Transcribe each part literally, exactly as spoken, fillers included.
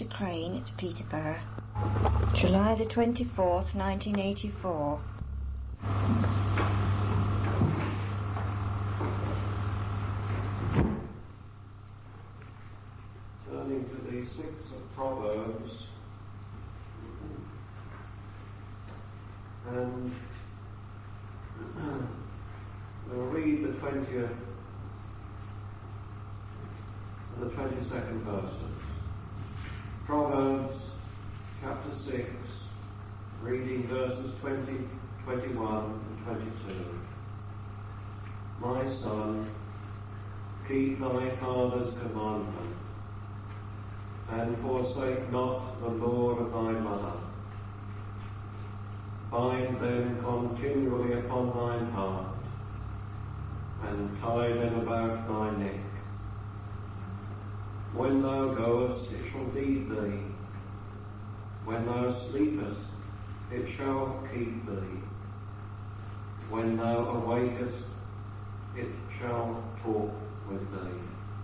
Crane at Peterborough, July the twenty-fourth, nineteen eighty-four. Turning to the sixth of Proverbs, and we'll read the twentieth and the twenty-second verses. Proverbs chapter six, reading verses twenty, twenty-one and twenty-two. My son, keep thy father's commandment, and forsake not the law of thy mother. Bind them continually upon thine heart, and tie them about thy neck. When thou goest, it shall lead thee. When thou sleepest, it shall keep thee. When thou awakest, it shall talk with thee.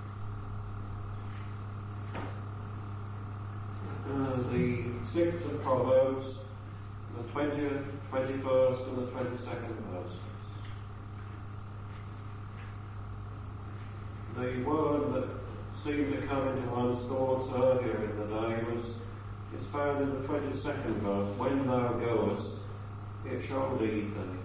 Uh, the sixth of Proverbs, the twentieth, twenty-first, and the twenty-second verses. The word that seemed to come into one's thoughts earlier in the day was is found in the twenty-second verse. When thou goest, it shall lead thee.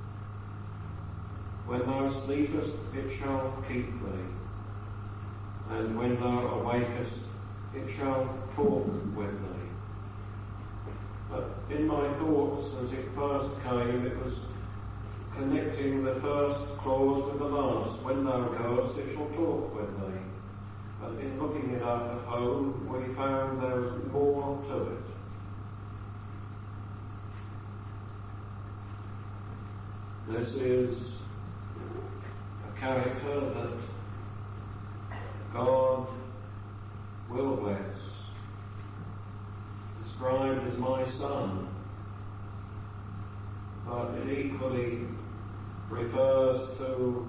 When thou sleepest, it shall keep thee. And when thou awakest, it shall talk with thee. But in my thoughts, as it first came, it was connecting the first clause with the last. When thou goest, it shall talk with thee. But in looking it up at home, we found there was more to it. This is a character that God will bless, described as my son, but it equally refers to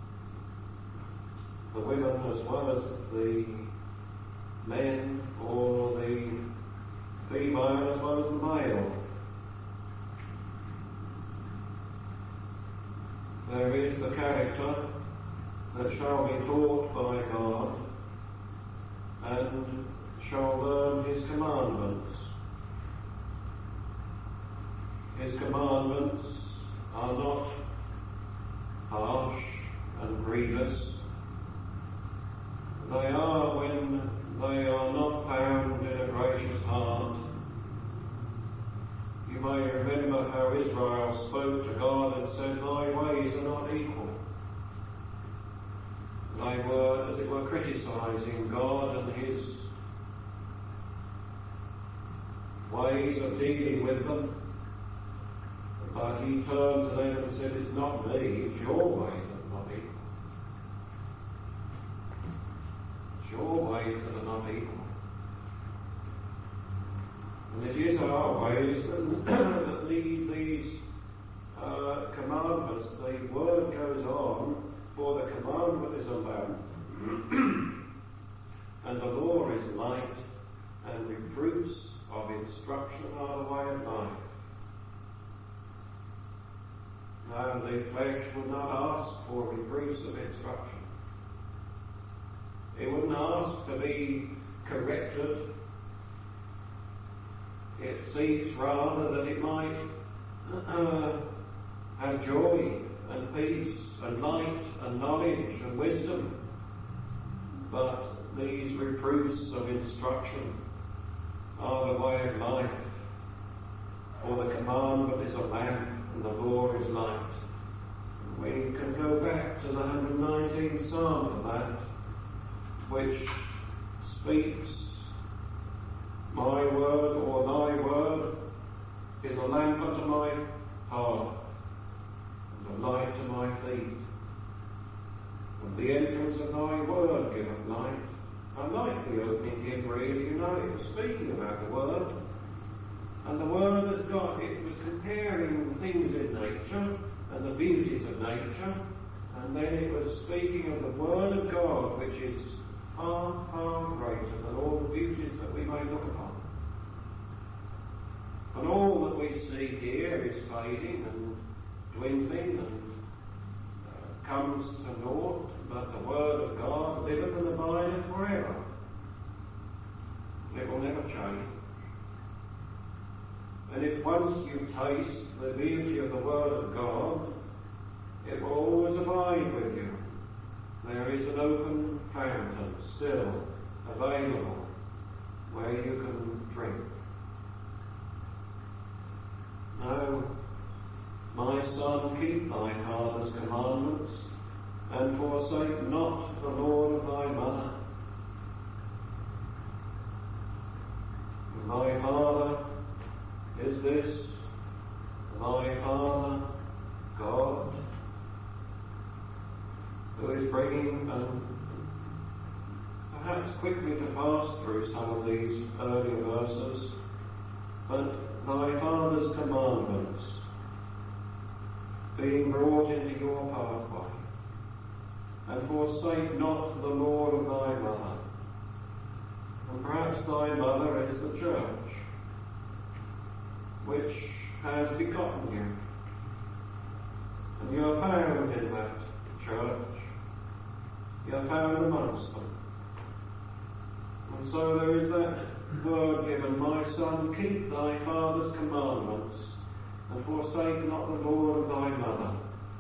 the women as well as the men, or the female as well as the male. There is the character that shall be taught by God and shall learn his commandments. His commandments are not harsh and grievous. They are when they are not found in a gracious heart. You may remember how Israel spoke to God and said, thy ways are not equal. They were, as it were, criticising God and his ways of dealing with them. But he turned to them and said, it's not me, it's your ways that are not equal. It's your ways that are not equal. And it is our ways that, that lead these uh, commandments. The word goes on, for the commandment is a lamp, and the law is light, and reproofs of instruction are the way of life. Now the flesh would not ask for reproofs of instruction. It wouldn't ask to be corrected. It seeks rather that it might uh, have joy and peace and light and knowledge and wisdom. But these reproofs of instruction are the way of life. For the commandment is a lamp and the law is light. And we can go back to the one hundred nineteenth Psalm for that, which speaks, my word or thy word is a lamp unto my path and a light to my feet. And the entrance of thy word giveth light. I like the opening hymn really, you know, it was speaking about the word. And the word has got, it was comparing things in nature and the beauties of nature. And then it was speaking of the word of God, which is far, far greater than all the beauties that we may look upon. And all that we see here is fading and dwindling and uh, comes to naught, but the Word of God liveth and abideth forever. It will never change. And if once you taste the beauty of the Word of God, it will always abide with you. There is an open fountain still available where you can drink. Now, my son, keep thy father's commandments, and forsake not the Lord of thy mother. Thy father is this, thy Father, God, who is bringing, and perhaps quickly to pass through some of these earlier verses, but thy Father's commandments being brought into your pathway, and forsake not the Lord of thy mother. And perhaps thy mother is the church, which has begotten you. And you are found in that church. You are found amongst them. And so there is that word given, my son, keep thy father's commandments, and forsake not the Lord of thy mother.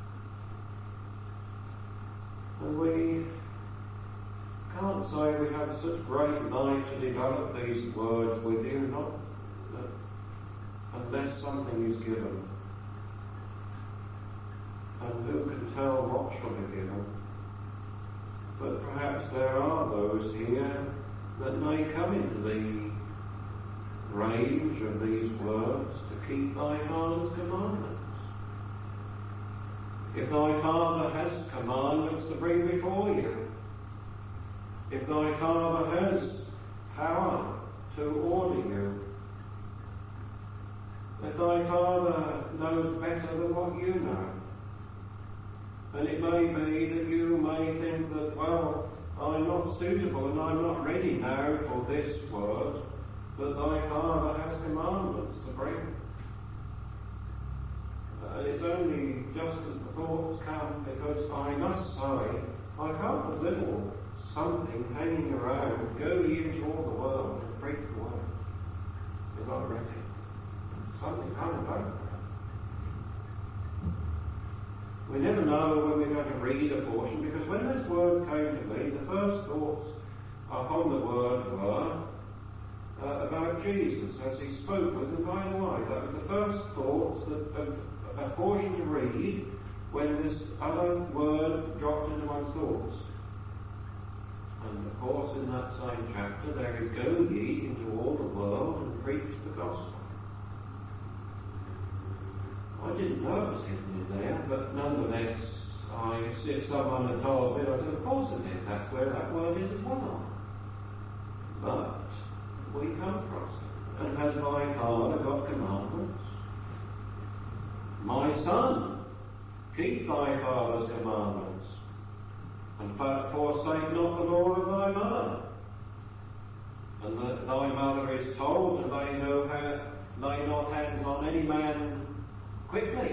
And we can't say we have such great might to develop these words with you, not that unless something is given. And who can tell what shall be given? But perhaps there are those here that may come into the range of these words to keep thy Father's commandments. If thy Father has commandments to bring before you, if thy Father has power to order you, if thy Father knows better than what you know, and it may be that you may think that, well, I'm not suitable and I'm not ready now for this word, but thy Father has commandments to bring. Uh, it's only just as the thoughts come, because I must say, I can't but little something hanging around, go ye into all the world and preach the word. Is not ready. Something coming back. We never know when we're going to read a portion, because when this word came to me, the first thoughts upon the word were uh, about Jesus as he spoke with them by the way. That was the first thoughts that a, a portion to read when this other word dropped into one's thoughts. And of course in that same chapter there is go ye into all the world and preach the gospel. I didn't know it was hidden in there, but nonetheless, I, if someone had told me, I said, of course it is, that's where that word is as well. But we come across it. And has thy Father got commandments? My son, keep thy Father's commandments, and forsake not the Lord of thy mother. And that thy mother is told to lay, no ha- lay not hands on any man quickly.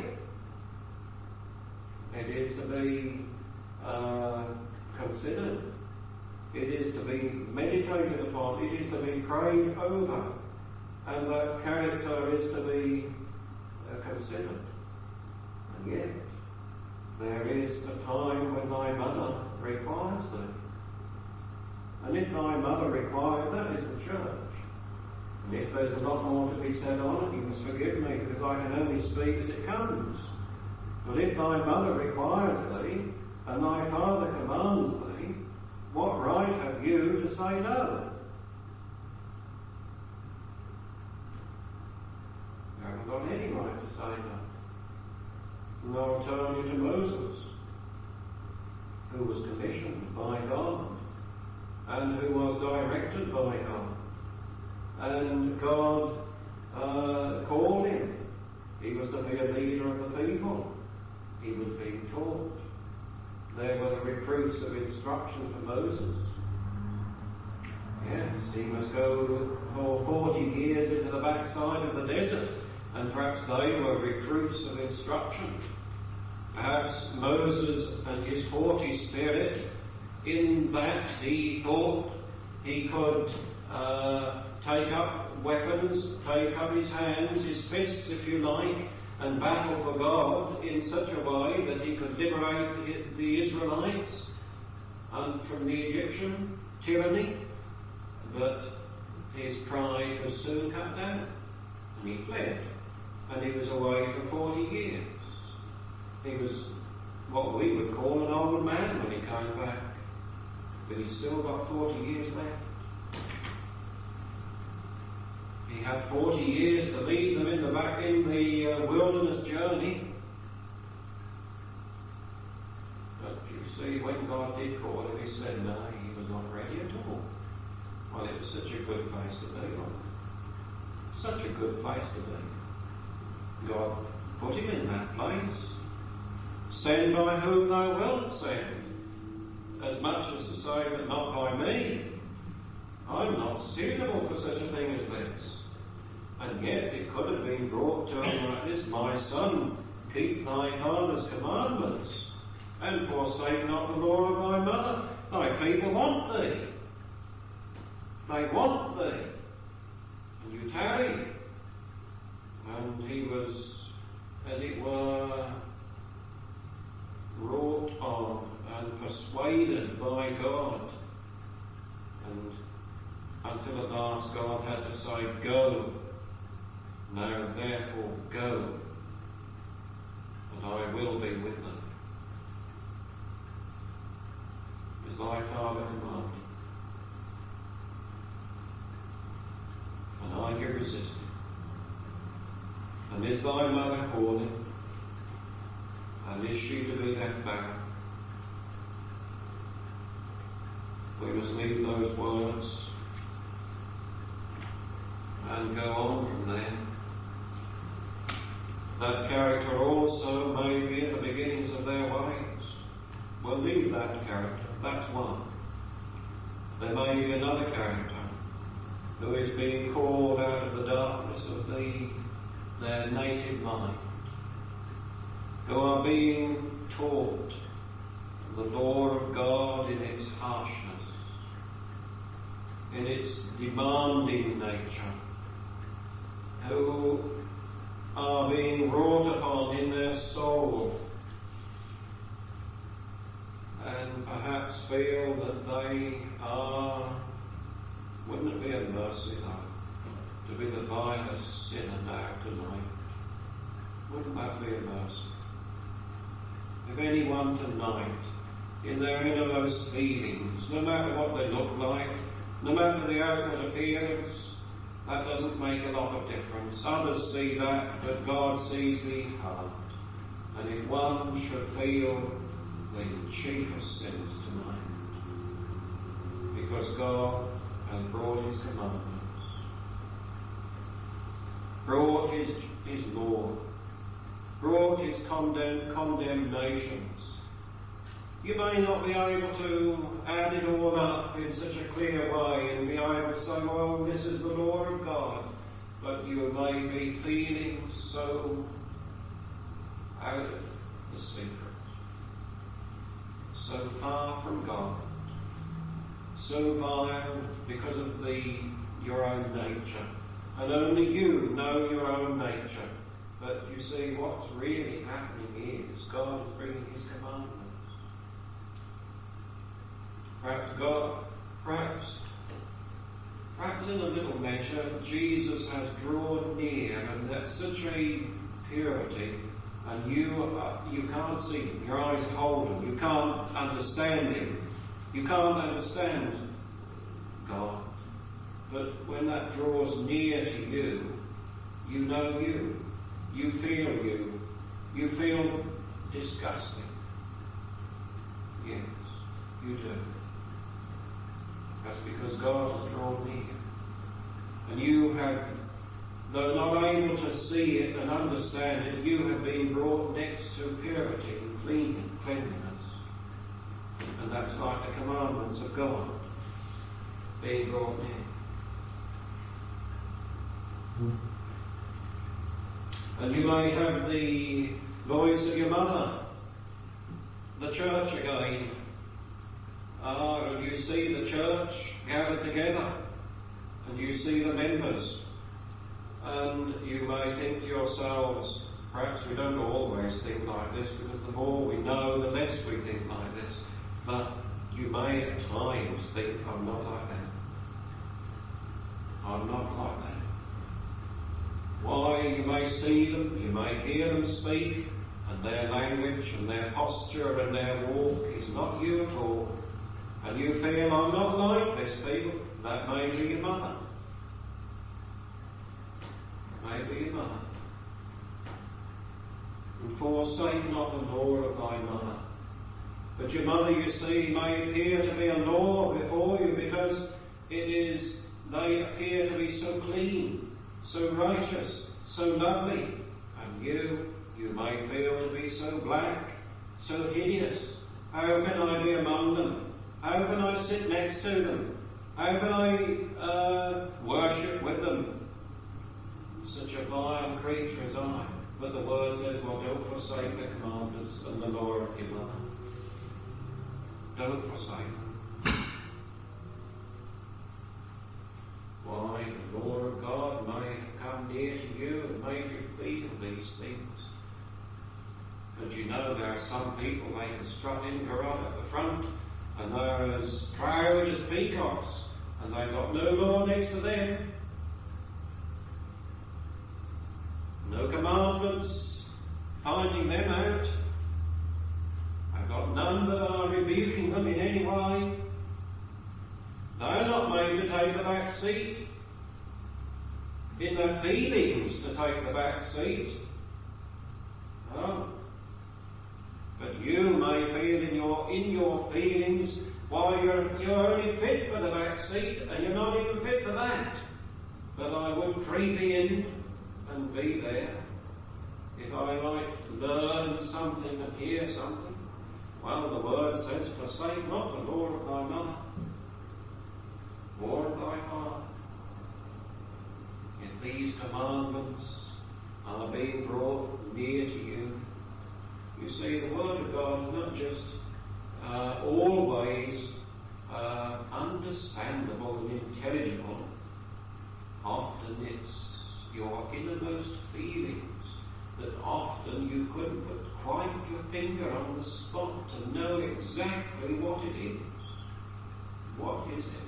It is to be uh, considered. It is to be meditated upon. It is to be prayed over. And that character is to be uh, considered. And yet, there is a time when thy mother requires thee. And if thy mother requires, that is the church. And if there's a lot more to be said on it, you must forgive me, because I can only speak as it comes. But if thy mother requires thee, and thy father commands thee, what right have you to say no? You haven't got any right to say no. And I'll turn you to Moses, who was commissioned by God, and who was directed by God. And God uh, called him. He was to be a leader of the people. He was being taught. There were the reproofs of instruction for Moses. Yes, he must go for forty years into the backside of the desert, and perhaps they were reproofs of instruction. Perhaps Moses and his haughty spirit, in that he thought he could uh, take up weapons, take up his hands, his fists if you like, and battle for God in such a way that he could liberate the Israelites and from the Egyptian tyranny. But his pride was soon cut down, and he fled, and he was away for forty years. He was what we would call an old man when he came back, but he's still got forty years left. He had forty years to lead them in the back in the uh, wilderness journey. But you see, when God did call him, he said no, he was not ready at all. Well, it was such a good place to be, wasn't it? Such a good place to be. God put him in that place. Send by whom thou wilt send. As much as to say, but not by me. I'm not suitable for such a thing as this. And yet it could have been brought to him like this: my son, keep thy father's commandments, and forsake not the law of thy mother. Thy people want thee. They want thee. And you tarry. And he was, as it were, wrought on and persuaded by God. And until at last God had to say, go. Now therefore go, and I will be with them. Is thy Father commanded? And are you resisting? And is thy mother calling? And is she to be left back? We must leave those words and go on from there. That character also may be in the beginnings of their ways. We'll leave that character. That's one. There may be another character who is being called out of the darkness of the, their native mind, who are being taught the law of God in its harshness, in its demanding nature, who are being wrought upon in their soul, and perhaps feel that they are, wouldn't it be a mercy though, to be the vilest sinner now tonight? Wouldn't that be a mercy? If anyone tonight, in their innermost feelings, no matter what they look like, no matter the outward appearance, that doesn't make a lot of difference. Others see that, but God sees the heart. And if one should feel the chiefest sins tonight, because God has brought his commandments, brought his, his law, brought his condemn, condemnations, you may not be able to add it all up in such a clear way and be able to say, well, this is the law of God, but you may be feeling so out of the secret, so far from God, so vile because of the your own nature, and only you know your own nature. But you see, what's really happening is God is bringing his commandments. Perhaps God, perhaps, perhaps in a little measure, Jesus has drawn near, and that's such a purity, and you uh, you can't see him. Your eyes hold him. You can't understand him. You can't understand God. But when that draws near to you, you know you. You feel you. You feel disgusting. Yes, you do. That's because God has drawn near. And you have, though not able to see it and understand it, you have been brought next to purity and clean, cleanliness. And that's like the commandments of God. being brought near. And you may have the voice of your mother, the church again. Ah, and you see the church gathered together, and you see the members, and you may think to yourselves, perhaps we don't always think like this, because the more we know, the less we think like this. But you may at times think, I'm not like that. I'm not like that. Why, you may see them, you may hear them speak, and their language and their posture and their walk is not you at all. And you feel, I'm not like this people. That may be your mother. May be your mother. And forsake not the law of thy mother. But your mother, you see, may appear to be a law before you, because it is, they appear to be so clean, so righteous, so lovely. And you, you may feel to be so black, so hideous. How can I be among them? How can I sit next to them? How can I uh, worship with them? Such a vile creature as I. But the word says, well, don't forsake the commandments and the law of your mother. Don't forsake them. Why, the law of God may have come near to you and made you feel these things. But you know there are some people, they can strut in right at the front, and they're as proud as peacocks, and they've got no law next to them. No commandments finding them out. I've got none that are rebuking them in any way. They're not made to take the back seat. In their feelings to take the back seat. No. But you may feel in your in your feelings why you're you're only fit for the back seat, and you're not even fit for that. But I would creep in and be there if I might learn something and hear something. Well, the word says, forsake not the law of thy mother, or of thy father. If these commandments are being brought near to you, you see, the Word of God is not just uh, always uh, understandable and intelligible. Often it's your innermost feelings that often you couldn't put quite your finger on the spot to know exactly what it is. What is it?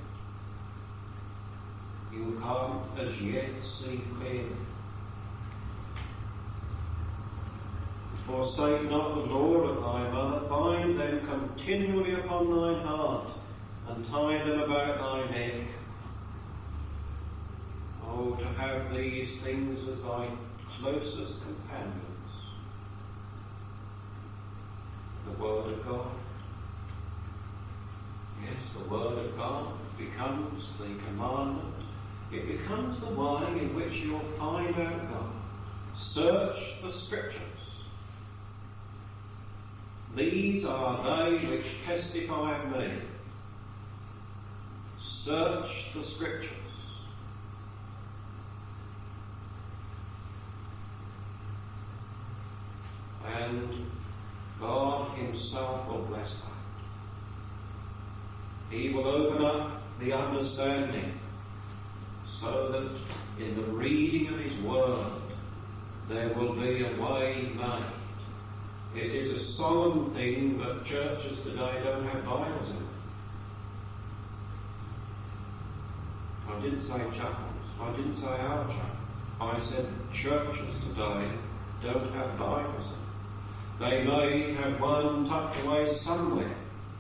You can't as yet see clearly. Forsake not the law of thy mother, bind them continually upon thine heart, and tie them about thy neck. Oh, to have these things as thy closest companions. The Word of God. Yes, the Word of God becomes the commandment. It becomes the way in which you'll find out God. Search the Scriptures. These are they which testify of me. Search the Scriptures. And God Himself will bless that. He will open up the understanding so that in the reading of His Word there will be a way made. It is a solemn thing that churches today don't have Bibles in. I didn't say chapels. I didn't say our chapel. I said churches today don't have Bibles in. They may have one tucked away somewhere.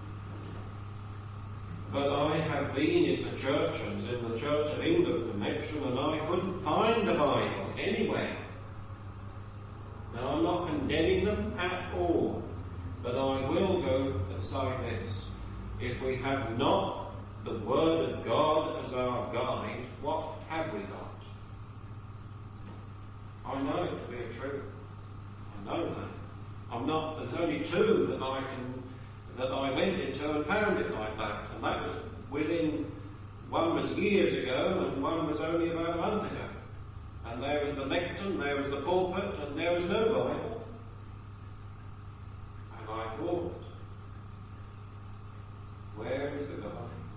But I have been in the churches, in the Church of England connection, and I couldn't find a Bible anywhere. Now, I'm not condemning them at all, but I will go and say this. If we have not the Word of God as our guide, what have we got? I know it to be a truth. I know that. I'm not, there's only two that I can, that I went into and found it like that, and that was within one was years ago and one was only about a month ago. And there was the lectern, there was the pulpit, and there was no Bible. And I thought, where is the guide?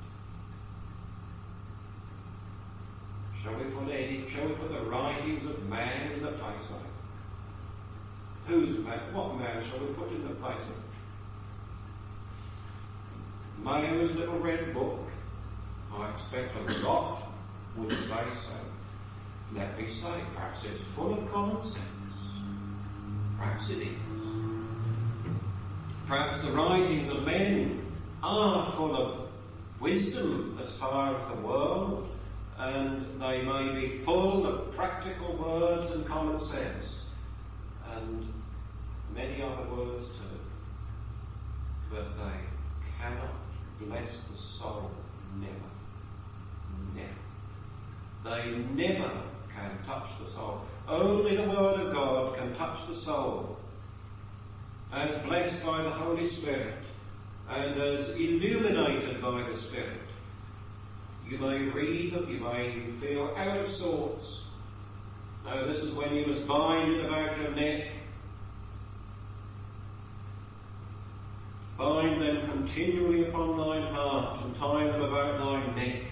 Shall we put any, shall we put the writings of man in the place of it? Whose man? What man shall we put in the place of it? Mayo's little red book. I expect a lot would say so. Let me say, perhaps it's full of common sense. Perhaps it is. Perhaps the writings of men are full of wisdom as far as the world, and they may be full of practical words and common sense, and many other words too. But they cannot bless the soul, never. Never. They never can touch the soul. Only the Word of God can touch the soul, as blessed by the Holy Spirit and as illuminated by the Spirit. You may read them, you may feel out of sorts. Now, this is when you must bind it about your neck. Bind them continually upon thine heart and tie them about thine neck.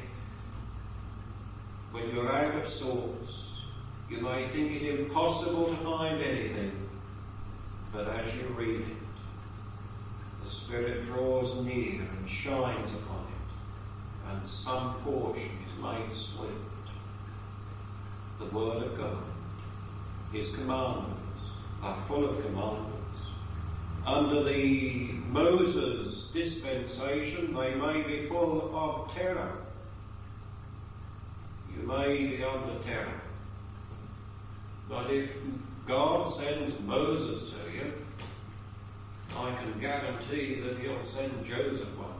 When you're out of sorts, you may think it impossible to find anything, but as you read it, the Spirit draws near and shines upon it, and some portion is made sweet. The Word of God, His commandments are full of commandments. Under the Moses dispensation, they may be full of terror. You may be under terror. But if God sends Moses to you, I can guarantee that He'll send Joseph one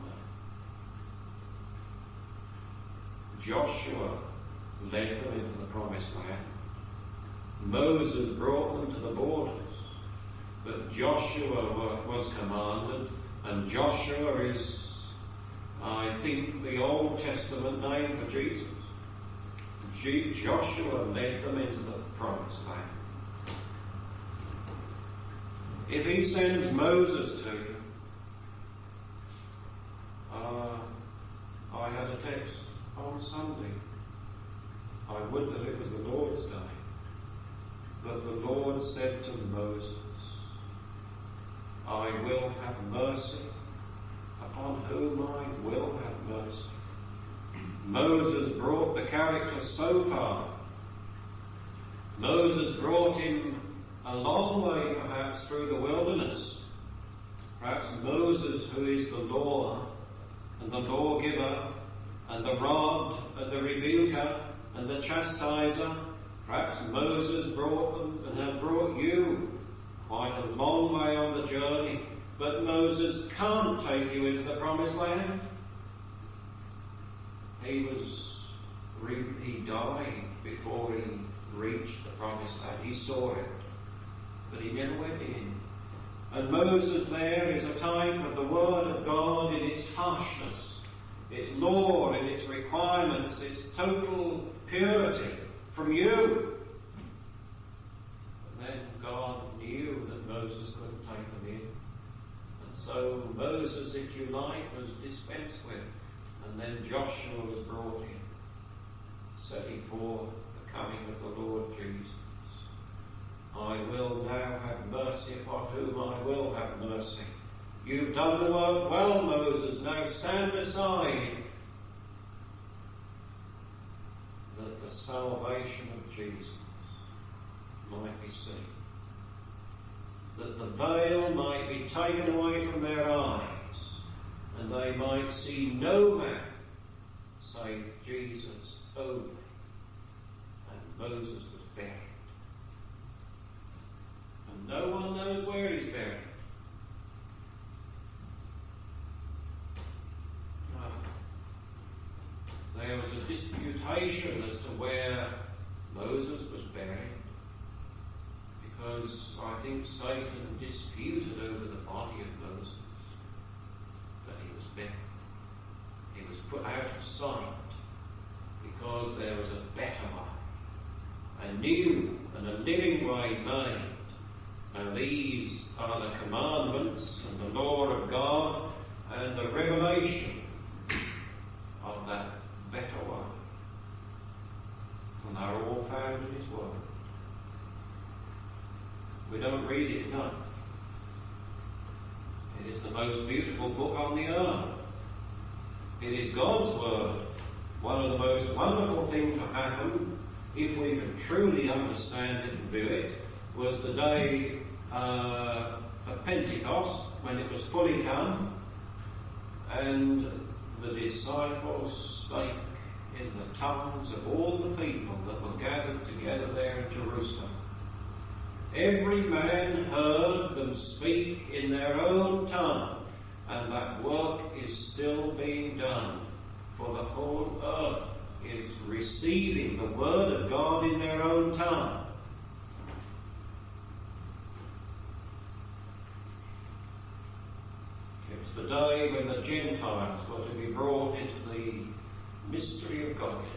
day. Joshua led them into the promised land. Moses brought them to the borders. But Joshua was commanded, and Joshua is, I think, the Old Testament name for Jesus. Joshua led them into the promised land. If he sends Moses to you, uh, I had a text on Sunday. I would that it was the Lord's day. But the Lord said to Moses, I will have mercy upon whom I will have mercy. Moses brought the character so far. Moses brought him a long way, perhaps, through the wilderness. Perhaps Moses, who is the law and the lawgiver and the rod and the rebuker and the chastiser, perhaps Moses brought them and has brought you quite a long way on the journey, but Moses can't take you into the promised land. He was, he died before he reached the promised land. He saw it, but he never went in. And Moses there is a type of the Word of God in its harshness, its law, in its requirements, its total purity from you. And then God knew that Moses couldn't take them in. And so Moses, if you like, was dispensed with. And then Joshua was brought in, setting forth the coming of the Lord Jesus. I will now have mercy upon whom I will have mercy. You've done the work well, Moses. Now stand aside, that the salvation of Jesus might be seen. That the veil might be taken away from their eyes, and they might see no man save Jesus only. And Moses was buried. And no one knows where he's buried. There was a disputation as to where Moses was buried, because I think Satan disputed over the body of Moses. But he was buried. He was put out of sight because there was a better way, a new and a living way made. And these are the commandments and the law of God and the revelation of that better way. And they're all found in His Word. We don't read it enough. It is the most beautiful book on the earth. It is God's Word. One of the most wonderful things to happen, if we could truly understand it and do it, was the day uh, of Pentecost, when it was fully come, and the disciples spake in the tongues of all the people that were gathered together there in Jerusalem. Every man heard them speak in their own tongue, and that work is still being done, for the whole earth is receiving the word of God in their own tongue. It's the day when the Gentiles were to be brought into the mystery of godliness,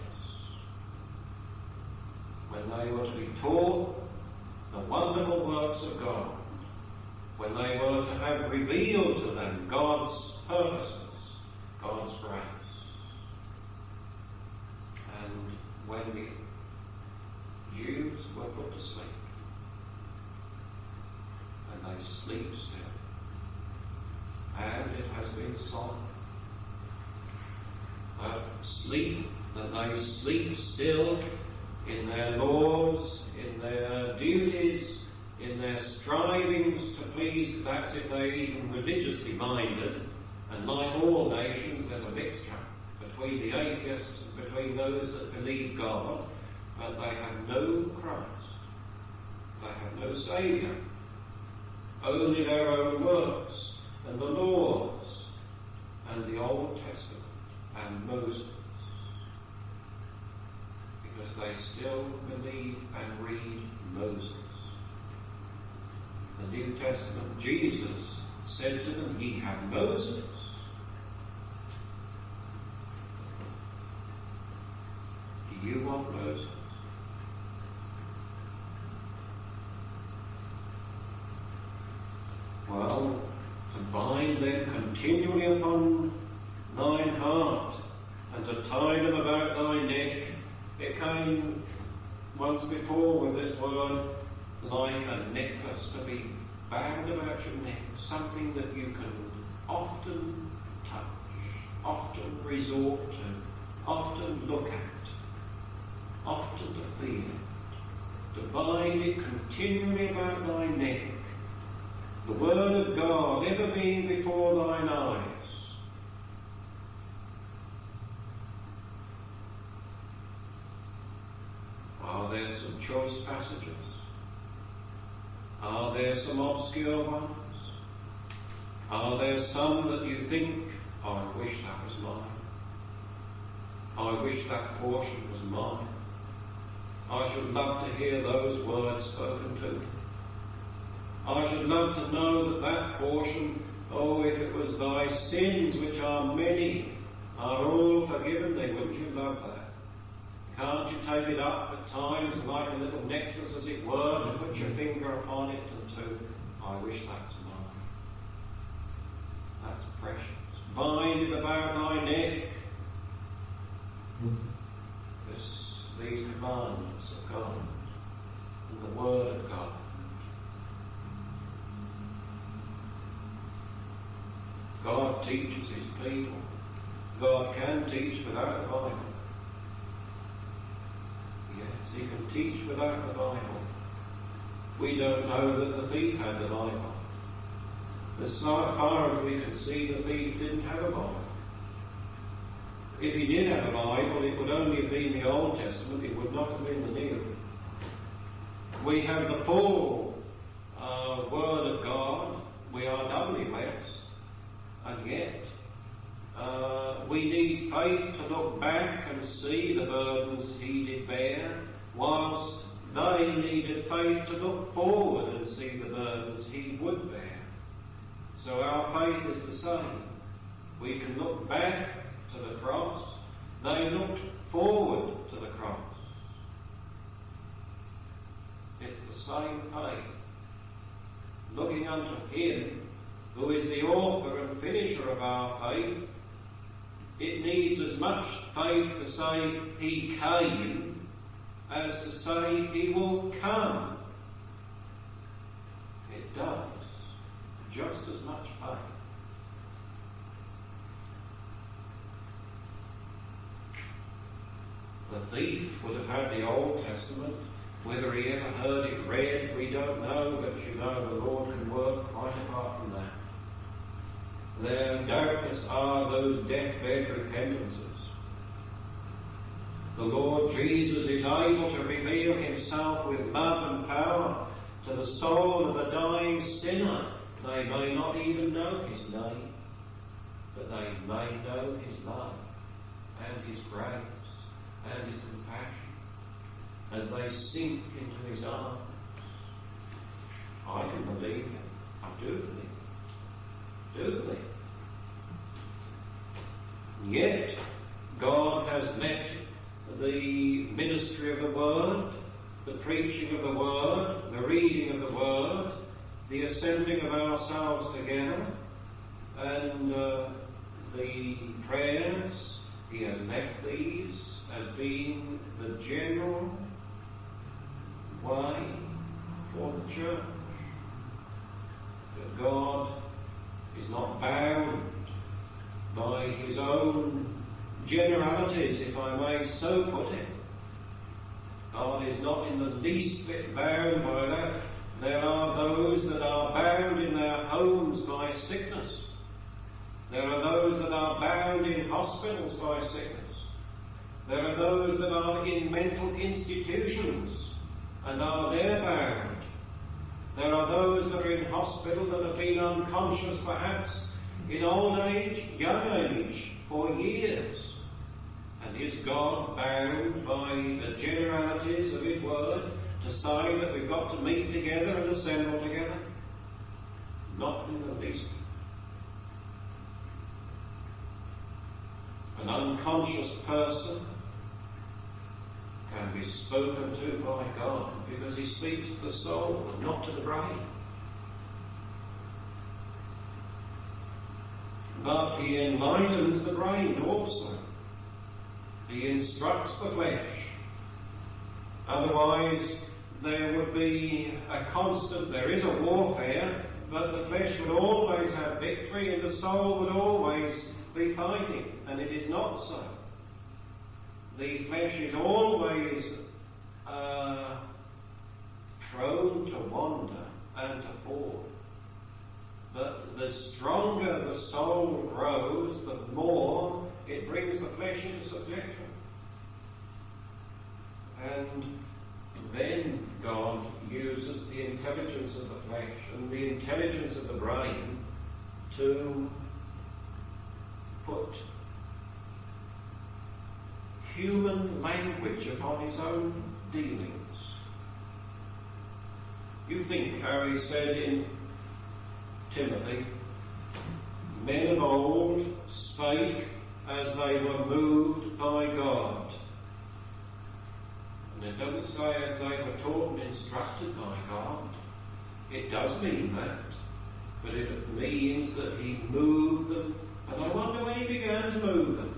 when they were to be taught the wonderful works of God, when they were to have revealed to them God's purposes, God's grace. And when the Jews were put to sleep, and they sleep still, and it has been sung that sleep, that they sleep still in their laws, in their duties, in their strivings to please. That's if they're even religiously minded. And like all nations, there's a mixture between the atheists and between those that believe God, but they have no Christ. They have no Saviour. Only their own works and the laws and the Old Testament and Moses. Because they still believe and read Moses. The New Testament, Jesus said to them, "Ye have Moses." Do you want Moses? Well, to bind them continually upon thine heart, and to tie them about thy neck. It came once before with this word, like a necklace, to be bound about your neck, something that you can often touch, often resort to, often look at, often to feel, to bind it continually about thy neck, the word of God ever being before thine eyes. Are there some choice passages? Are there some obscure ones? Are there some that you think, oh, I wish that was mine. I wish that portion was mine. I should love to hear those words spoken to. I should love to know that that portion, oh, if it was thy sins, which are many, are all forgiven thee, wouldn't you love that? Can't you take it up at times like a little necklace, as it were, to put your finger upon it and to, I wish that's mine. That's precious. Bind it about thy neck. This, these commandments of God and the Word of God. God teaches His people. God can teach without the Bible. Yes, He can teach without the Bible. We don't know that the thief had the Bible. As far as we can see, the thief didn't have a Bible. If he did have a Bible, it would only have been the Old Testament, it would not have been the New. We have the full uh, Word of God. We are doubly blessed. And yet, uh, we need faith to look back and see the burdens He did bear, whilst they needed faith to look forward and see the burdens He would bear. So our faith is the same. We can look back to the cross. They looked forward to the cross. It's the same faith, looking unto him who is the author and finisher of our faith. It needs as much faith to say he came as to say he will come. It does. Just as much faith. The thief would have had the Old Testament. Whether he ever heard it read, we don't know, but you know the Lord can work quite apart from that. There doubtless are those deathbed repentances. The Lord Jesus is able to reveal himself with love and power to the soul of a dying sinner. They may not even know his name, but they may know his love and his grace and his compassion as they sink into his arms. I can believe it. I do believe it. Do believe it. Yet God has left the ministry of the Word, the preaching of the Word, the reading of the Word, the assembling of ourselves together, and uh, the prayers. He has left these as being the general way for the church. That God is not bound by his own generalities, if I may so put it. God is not in the least bit bound by that. There are those that are bound in their homes by sickness. There are those that are bound in hospitals by sickness. There are those that are in mental institutions and are there bound. There are those that are in hospital that have been unconscious perhaps in old age, young age, for years. And is God bound by the generalities of his word to say that we've got to meet together and assemble together? Not in the least. An unconscious person can be spoken to by God because he speaks to the soul and not to the brain. But he enlightens the brain also. He instructs the flesh. Otherwise, there would be a constant, there is a warfare, but the flesh would always have victory and the soul would always be fighting, and it is not so. The flesh is always uh, prone to wander and to fall. But the stronger the soul grows, the more it brings the flesh into subjection. And then God uses the intelligence of the flesh and the intelligence of the brain to put human language upon his own dealings. You think how he said in Timothy, men of old spake as they were moved by God. And it doesn't say as they were taught and instructed by God. It does mean that, but it means that he moved them. And I wonder when he began to move them.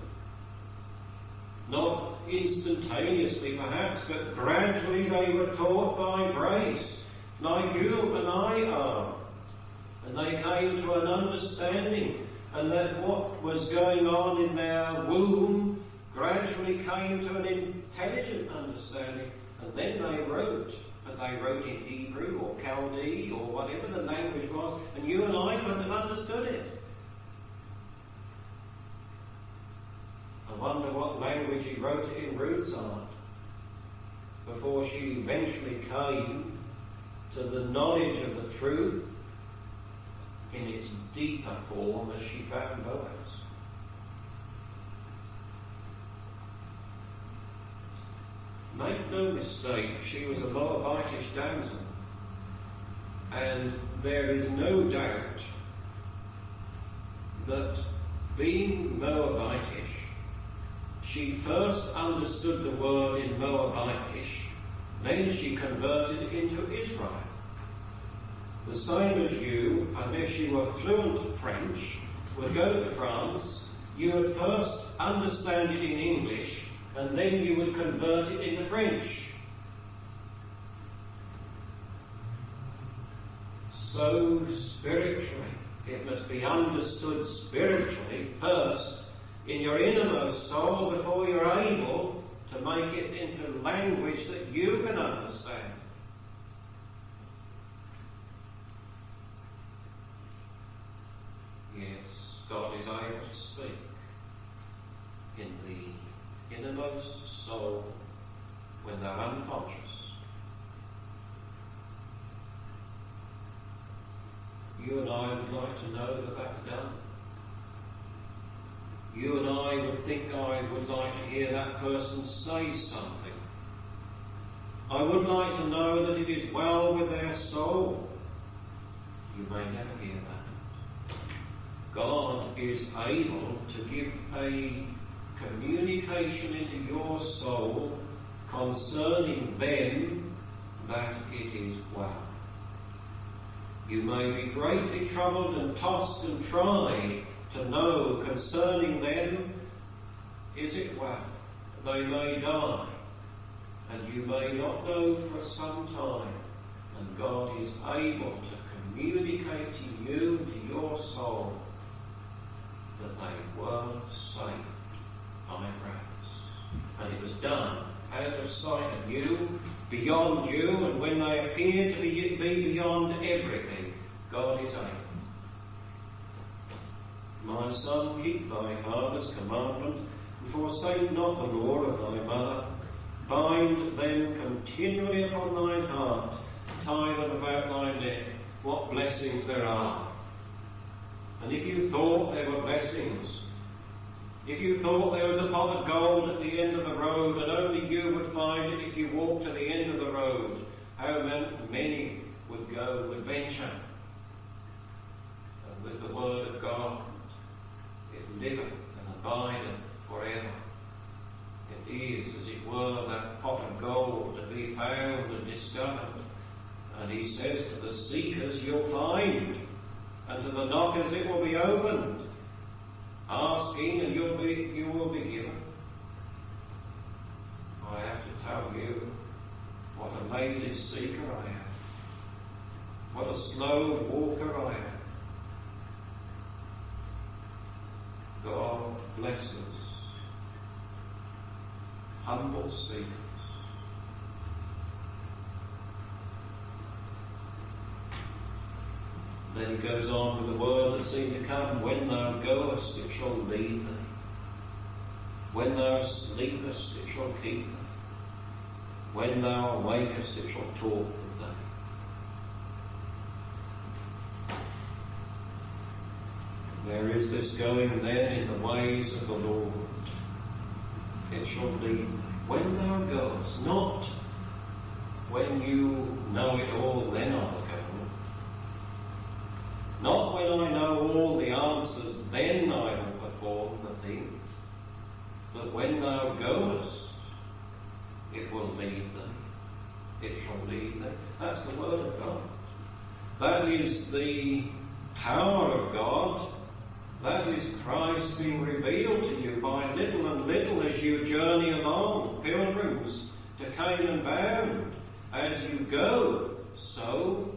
Not instantaneously perhaps, but gradually they were taught by grace, like you and I are. And they came to an understanding, and that what was going on in their womb gradually came to an intelligent understanding. And then they wrote, but they wrote in Hebrew or Chaldee or whatever the language was, and you and I couldn't have understood it. I wonder what language he wrote it in Ruth's heart before she eventually came to the knowledge of the truth in its deeper form as she found Boaz. Make no mistake, she was a Moabitish damsel, and there is no doubt that being Moabitish, she first understood the word in Moabitish, then she converted into Israel. The same as you, unless you were fluent French, would go to France, you would first understand it in English, and then you would convert it into French. So spiritually, it must be understood spiritually first in your innermost soul before you're able to make it into language that you can understand. Yes, God is able to speak in the innermost soul when they're unconscious. You and I would like to know that that's done. You and I would think I would like to hear that person say something. I would like to know that it is well with their soul. You may never hear that. God is able to give a communication into your soul concerning them that it is well. You may be greatly troubled and tossed and tried to know concerning them, is it well? They may die, and you may not know for some time, and God is able to communicate to you, to your soul, that they were saved by grace. And it was done out of sight of you, beyond you, and when they appear to be, be beyond everything, God is able. My son, keep thy father's commandment, and forsake not the law of thy mother. Bind them continually upon thine heart, tie them about thy neck. What blessings there are. And if you thought there were blessings, if you thought there was a pot of gold at the end of the road, and only you would find it if you walked to the end of the road, how many would go, would venture? And with the word of God, it liveth and abideth forever. It is, as it were, that pot of gold to be found and discovered. And he says to the seekers, you'll find, and to the knockers it will be opened. Asking and you'll be, you will be given. I have to tell you what a lazy seeker I am. What a slow walker I am. God blesses humble seekers. Then he goes on with the word that's soon to come. When thou goest, it shall lead thee. When thou sleepest, it shall keep thee. When thou awakest, it shall talk with thee. There is this going then in the ways of the Lord. It shall lead thee. When thou goest, not when you know it all, then I'll go. Not when I know all the answers, then I will perform the thing. But when thou goest, it will lead thee. It shall lead thee. That's the word of God. That is the power of God. That is Christ being revealed to you by little and little as you journey along, pilgrims to Canaan bound. As you go, so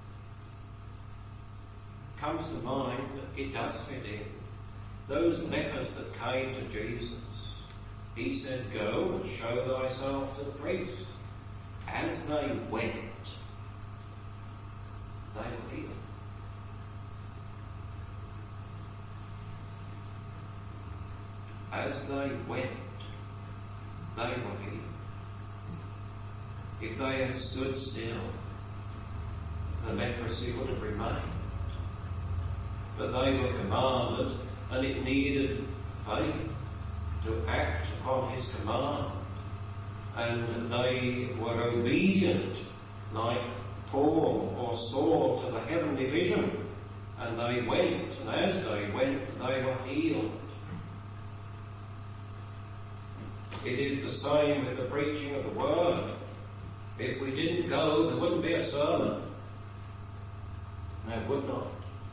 comes to mind that it does fit in. Those lepers that came to Jesus, he said, go and show thyself to the priest. As they went, they were healed. As they went, they were healed. If they had stood still, the leprosy would have remained. But they were commanded, and it needed faith to act upon his command. And they were obedient, like Paul or Saul, to the heavenly vision. And they went, and as they went, they were healed. It is the same with the preaching of the word. If we didn't go, there wouldn't be a sermon. There would not.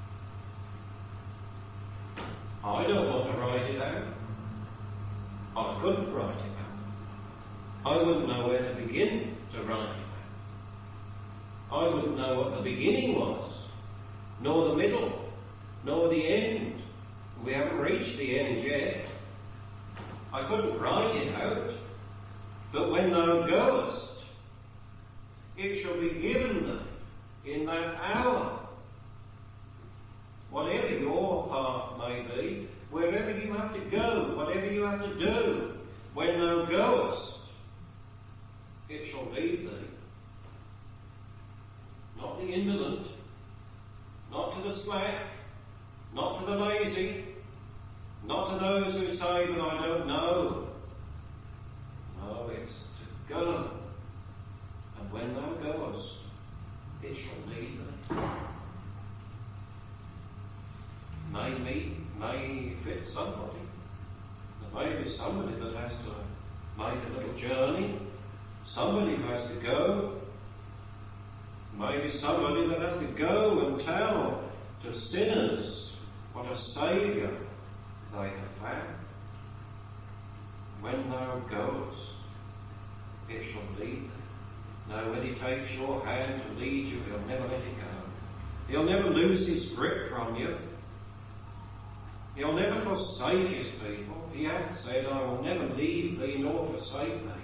I don't want to write it out. I couldn't write it out. I wouldn't know where to begin to write it out. I wouldn't know what the beginning was, nor the middle, nor the end. We haven't reached the end yet. I couldn't write it out. But when thou goest, it shall be given thee in that hour. Whatever your part may be, wherever you have to go, whatever you have to do, when thou goest, it shall lead thee. Not the indolent, not to the slack, not to the lazy, not to those who say, but I don't know. No, it's to go. And when thou goest, it shall lead thee. May meet, may fit somebody. There may be somebody that has to make a little journey. Somebody who has to go. Maybe somebody that has to go and tell to sinners what a Saviour they have found. When thou goest, it shall lead thee. Now when he takes your hand to lead you, he'll never let it go. He'll never lose his grip from you. He'll never forsake his people. He hath said, I will never leave thee nor forsake thee.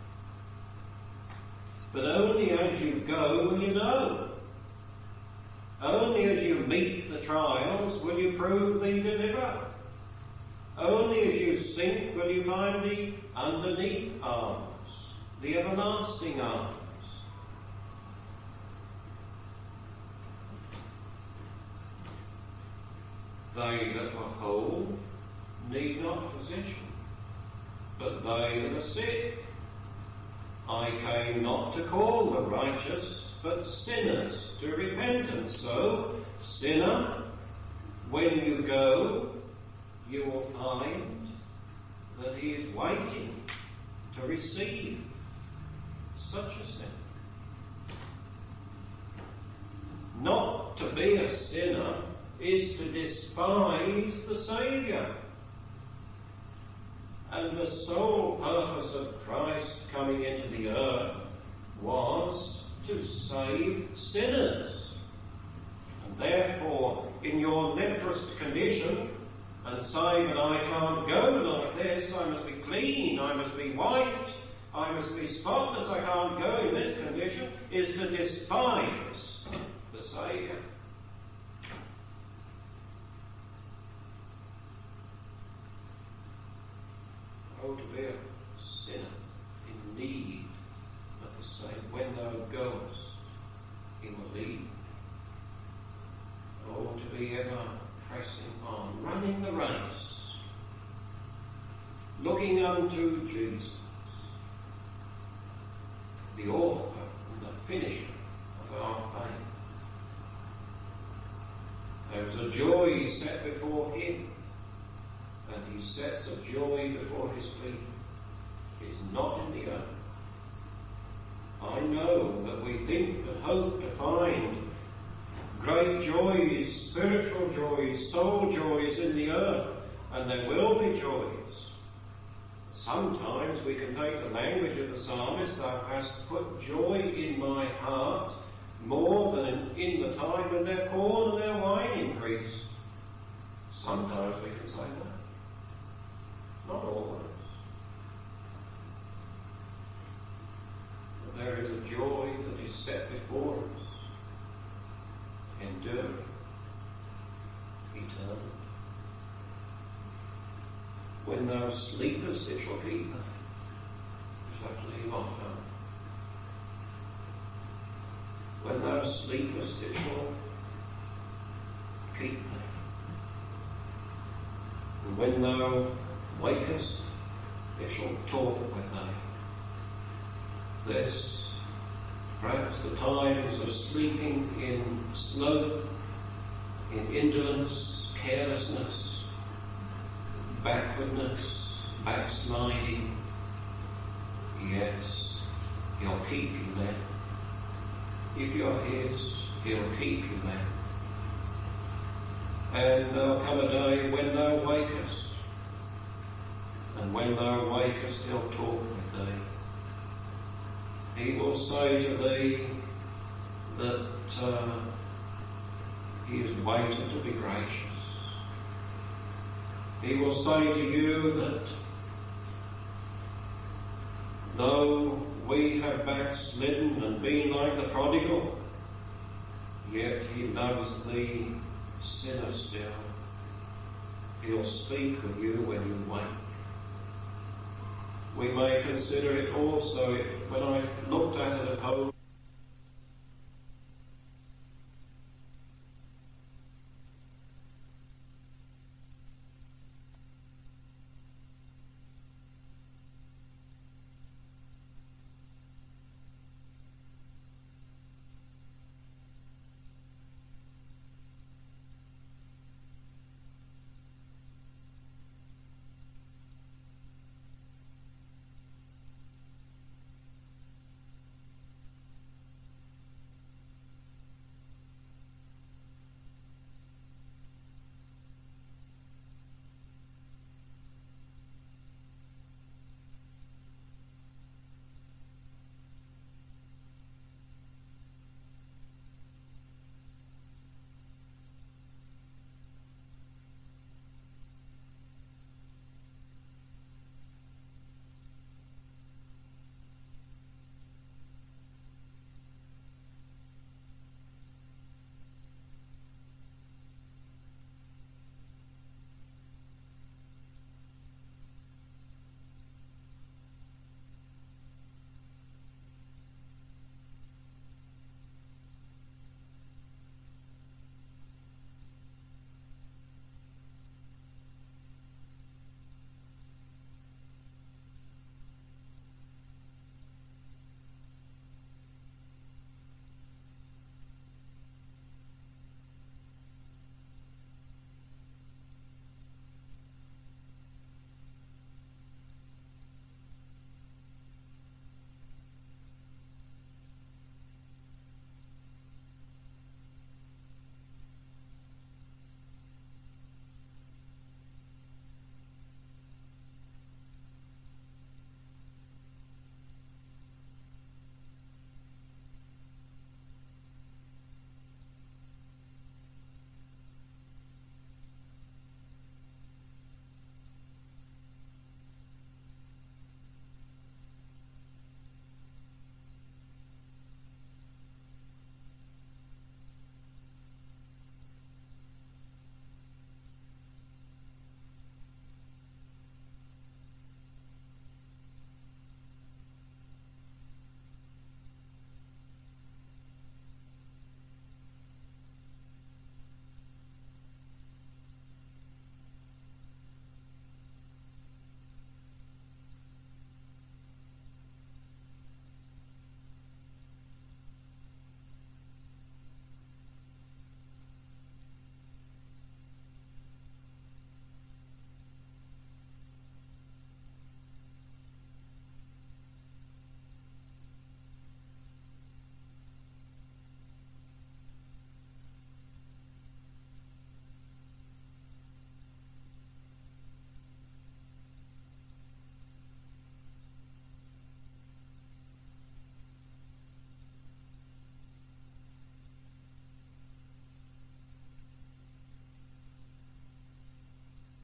But only as you go will you know. Only as you meet the trials will you prove thee deliverer. Only as you sink will you find the underneath arms, the everlasting arms. They that were whole need not physician, but they that are sick. I came not to call the righteous, but sinners to repentance. So, sinner, when you go, you will find that he is waiting to receive such a sinner. Not to be a sinner is to despise the Saviour. And the sole purpose of Christ coming into the earth was to save sinners. And therefore, in your leprous condition, and say, but I can't go like this, I must be clean, I must be white, I must be spotless, I can't go in this condition, is to despise the Saviour. Oh, to be a sinner in need of the Saviour. When thou goest, he will lead. Oh, to be ever pressing on, running the race, looking unto Jesus, the author and the finisher of our faith. There was a joy set before him, and he sets a joy before his feet. It's not in the earth. I know that we think and hope to find great joys, spiritual joys, soul joys in the earth, and there will be joys. Sometimes we can take the language of the psalmist, thou hast put joy in my heart more than in the time when their corn and their wine increased. Sometimes we can say that. Not always. But there is a joy that is set before us, enduring, eternal. When thou sleepest, it shall keep thee. Just have to leave off now. When thou sleepest, it shall keep thee. And when thou wakest, it shall talk with thee. This, perhaps the times of sleeping in sloth, in indolence, carelessness, backwardness, backsliding, Yes, he'll keep you there. If you're his, he'll keep you there. And there'll come a day when thou wakest. And when thou wakest, he'll talk with thee. He will say to thee that uh, he is waiting to be gracious. He will say to you that though we have backslidden and been like the prodigal, yet he loves thee, sinner still. He'll speak with you when you wake. We may consider it also, when I looked at it at home,